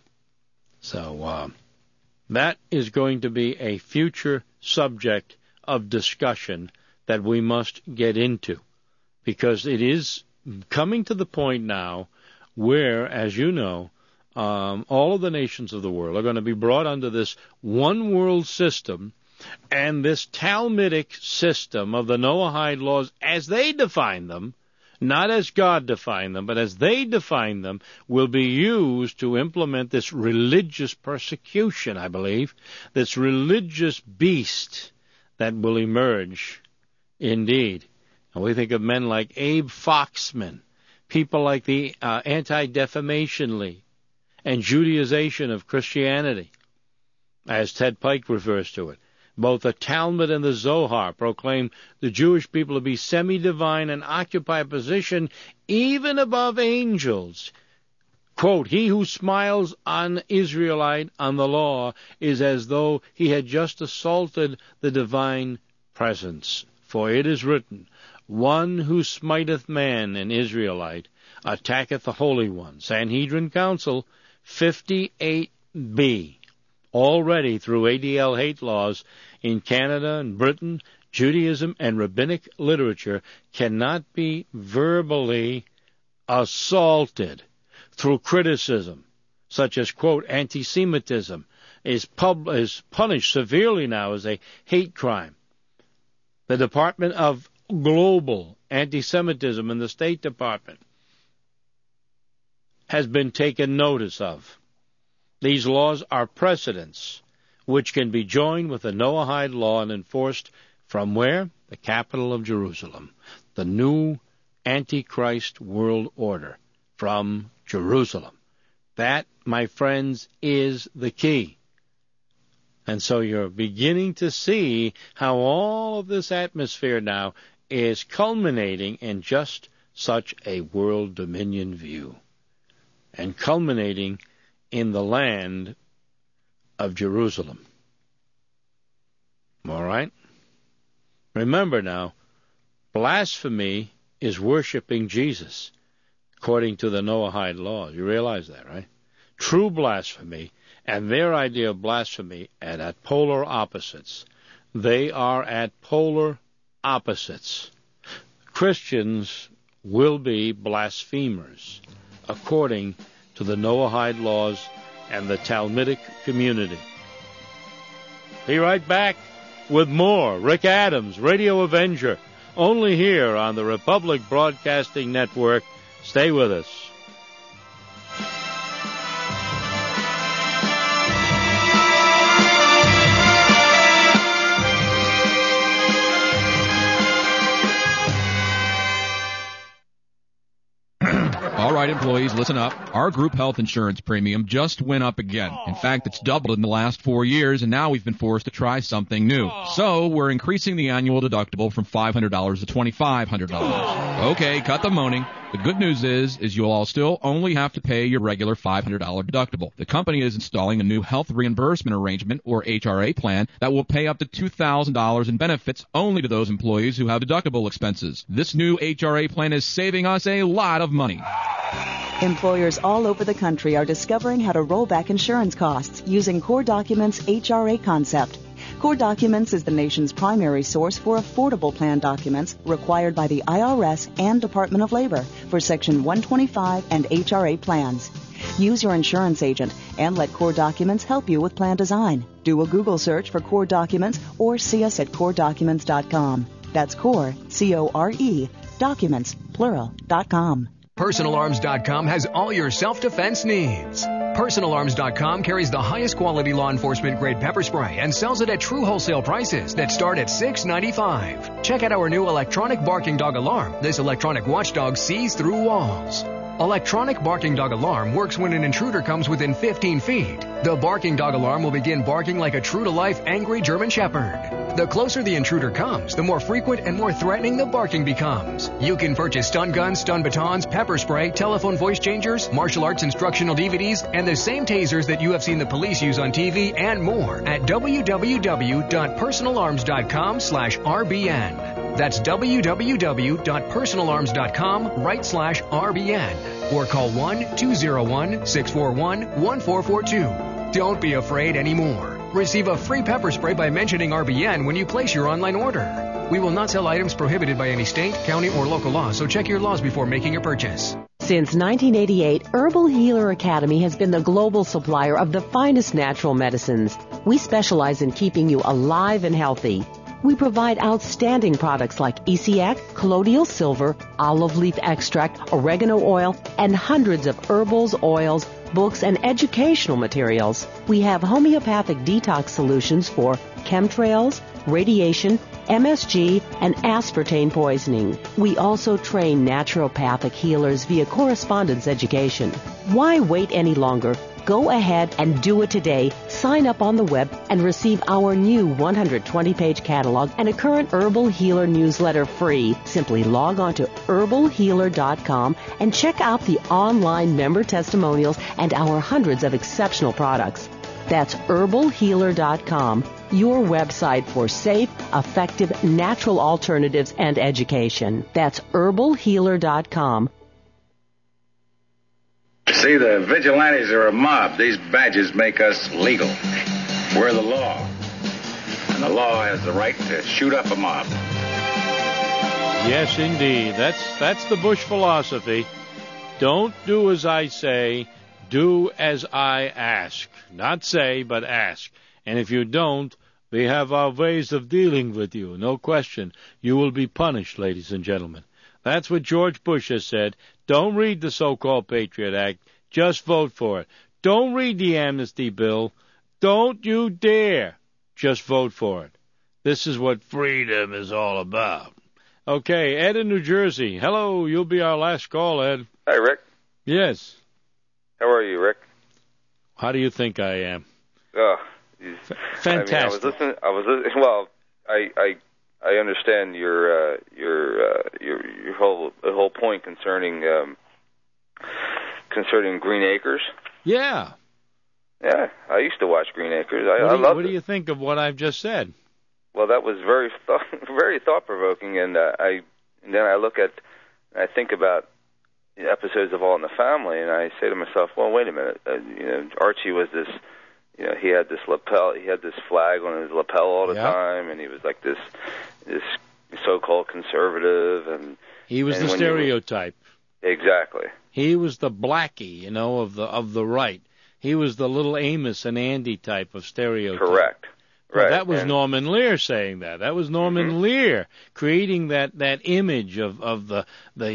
So that is going to be a future subject of discussion that we must get into, because it is coming to the point now where, as you know, all of the nations of the world are going to be brought under this one world system, and this Talmudic system of the Noahide laws, as they define them, not as God defined them, but as they define them, will be used to implement this religious persecution, I believe, this religious beast that will emerge, indeed. And we think of men like Abe Foxman, people like the Anti-Defamation League, and Judaization of Christianity, as Ted Pike refers to it. Both the Talmud and the Zohar proclaim the Jewish people to be semi-divine and occupy a position even above angels. Quote, he who smiles on Israelite on the law is as though he had just assaulted the divine presence. For it is written, one who smiteth man, an Israelite, attacketh the Holy One. Sanhedrin Council 58b. Already through ADL hate laws in Canada and Britain, Judaism and rabbinic literature cannot be verbally assaulted through criticism, such as, quote, anti-Semitism is punished severely now as a hate crime. The Department of Global Anti-Semitism in the State Department has been taken notice of. These laws are precedents which can be joined with the Noahide law and enforced from where? The capital of Jerusalem. The new Antichrist world order from Jerusalem. That, my friends, is the key. And so you're beginning to see how all of this atmosphere now is culminating in just such a world dominion view. And culminating in the land of Jerusalem. All right? Remember now, blasphemy is worshiping Jesus, according to the Noahide law. You realize that, right? True blasphemy and their idea of blasphemy are at polar opposites. They are at polar opposites. Christians will be blasphemers, according to the Noahide laws and the Talmudic community. Be right back with more Rick Adams, Radio Avenger, only here on the Republic Broadcasting Network. Stay with us. All right, employees, listen up. Our group health insurance premium just went up again. In fact, it's doubled in the last 4 years, and now we've been forced to try something new. So we're increasing the annual deductible from $500 to $2,500. Okay, cut the moaning. The good news is you'll all still only have to pay your regular $500 deductible. The company is installing a new health reimbursement arrangement, or HRA plan, that will pay up to $2,000 in benefits only to those employees who have deductible expenses. This new HRA plan is saving us a lot of money. Employers all over the country are discovering how to roll back insurance costs using Core Documents' HRA concept. Core Documents is the nation's primary source for affordable plan documents required by the IRS and Department of Labor for Section 125 and HRA plans. Use your insurance agent and let Core Documents help you with plan design. Do a Google search for Core Documents or see us at CoreDocuments.com. That's Core, C-O-R-E, Documents, plural.com. PersonalArms.com has all your self-defense needs. PersonalArms.com carries the highest quality law enforcement grade pepper spray and sells it at true wholesale prices that start at $6.95. Check out our new electronic barking dog alarm. This electronic watchdog sees through walls. Electronic barking dog alarm works when an intruder comes within 15 feet. The barking dog alarm will begin barking like a true-to-life angry German Shepherd. The closer the intruder comes, the more frequent and more threatening the barking becomes. You can purchase stun guns, stun batons, pepper spray, telephone voice changers, martial arts instructional DVDs, and the same tasers that you have seen the police use on TV and more at www.personalarms.com/RBN. That's www.personalarms.com/RBN or call 1-201-641-1442. Don't be afraid anymore. Receive a free pepper spray by mentioning RBN when you place your online order. We will not sell items prohibited by any state, county, or local law, so check your laws before making your purchase. Since 1988, Herbal Healer Academy has been the global supplier of the finest natural medicines. We specialize in keeping you alive and healthy. We provide outstanding products like ECX, colloidal silver, olive leaf extract, oregano oil, and hundreds of herbals, oils, books, and educational materials. We have homeopathic detox solutions for chemtrails, radiation, MSG, and aspartame poisoning. We also train naturopathic healers via correspondence education. Why wait any longer? Go ahead and do it today. Sign up on the web and receive our new 120-page catalog and a current Herbal Healer newsletter free. Simply log on to herbalhealer.com and check out the online member testimonials and our hundreds of exceptional products. That's herbalhealer.com, your website for safe, effective, natural alternatives and education. That's herbalhealer.com. See, the vigilantes are a mob. These badges make us legal. We're the law. And the law has the right to shoot up a mob. Yes, indeed. That's the Bush philosophy. Don't do as I say, do as I ask. Not say, but ask. And if you don't, we have our ways of dealing with you. No question. You will be punished, ladies and gentlemen. That's what George Bush has said. Don't read the so-called Patriot Act. Just vote for it. Don't read the amnesty bill. Don't you dare. Just vote for it. This is what freedom is all about. Okay, Ed in New Jersey. Hello, you'll be our last call, Ed. Hi, Rick. Yes. How are you, Rick? How do you think I am? Oh, fantastic. I was listening. Well, I understand your whole point concerning Green Acres. Yeah. Yeah, I used to watch Green Acres. What do you think of what I've just said? Well, that was very thought provoking, and then I think about the episodes of All in the Family, and I say to myself, well, wait a minute, Archie was this, he had this lapel, he had this flag on his lapel all the time, and he was like this so-called conservative, and he was the stereotype. Exactly. He was the blackie, of the right. He was the little Amos and Andy type of stereotype. Correct. Well, that was Norman Lear saying that. That was Norman Lear creating that image of the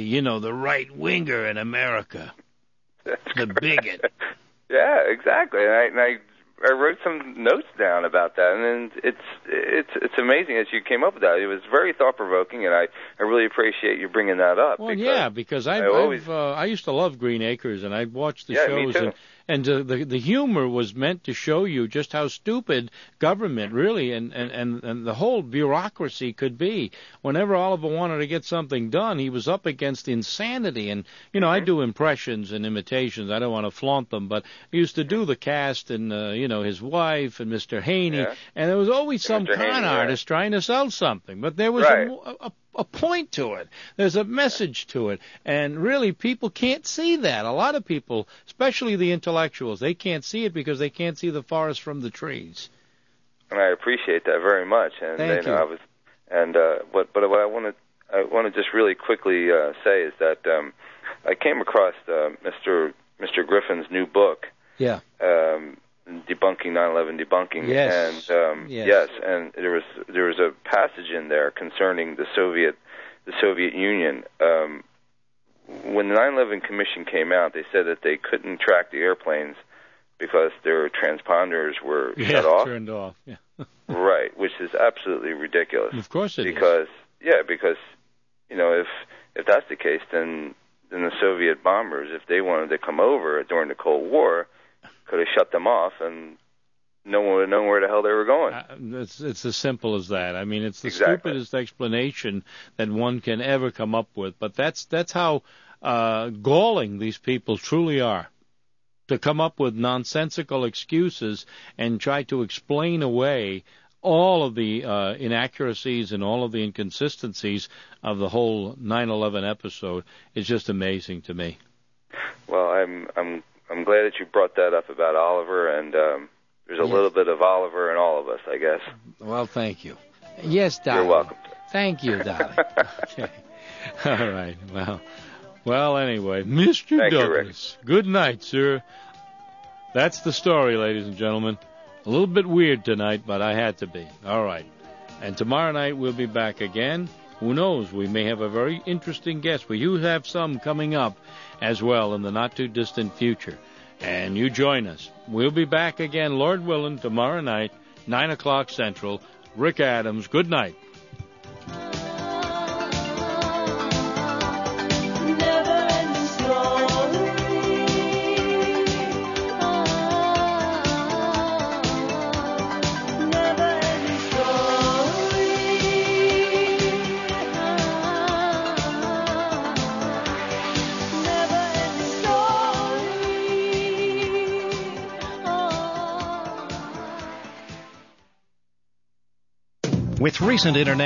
right winger in America, the bigot. Yeah, exactly. And I wrote some notes down about that, and it's amazing that you came up with that. It was very thought provoking, and I really appreciate you bringing that up. Well, because I used to love Green Acres, and I'd watch the shows. Me too. And the humor was meant to show you just how stupid government really and the whole bureaucracy could be. Whenever Oliver wanted to get something done, he was up against insanity. And, I do impressions and imitations. I don't want to flaunt them, but I used to do the cast and, his wife and Mr. Haney. Yeah. And there was always some con artist trying to sell something. But there was a point to it. There's a message to it. And really, people can't see that. A lot of people, especially the intellectuals, they can't see it because they can't see the forest from the trees. And I appreciate that very much. And Thank you. What I want to just really quickly say is that I came across Mr. Griffin's new book. Yeah. Debunking 9/11 debunking. Yes. And yes, and there was a passage in there concerning the Soviet Union. When the 9/11 Commission came out, they said that they couldn't track the airplanes because their transponders were shut off. Turned off. Yeah. Right, which is absolutely ridiculous. Of course it is. Because if that's the case, then the Soviet bombers, if they wanted to come over during the Cold War, could have shut them off, and no one would have known where the hell they were going. It's as simple as that. I mean, it's the stupidest explanation that one can ever come up with. But that's how galling these people truly are, to come up with nonsensical excuses and try to explain away all of the inaccuracies and all of the inconsistencies of the whole 9/11 episode. Is just amazing to me. Well, I'm glad that you brought that up about Oliver, and there's a little bit of Oliver in all of us, I guess. Well, thank you. Yes, darling. You're welcome. Thank you, darling. Okay. All right. Well, anyway, Mr. Thank Douglas, good night, sir. That's the story, ladies and gentlemen. A little bit weird tonight, but I had to be. All right. And tomorrow night we'll be back again. Who knows? We may have a very interesting guest. We do have some coming up as well in the not-too-distant future. And you join us. We'll be back again, Lord willing, tomorrow night, 9 o'clock Central. Rick Adams, good night. With recent international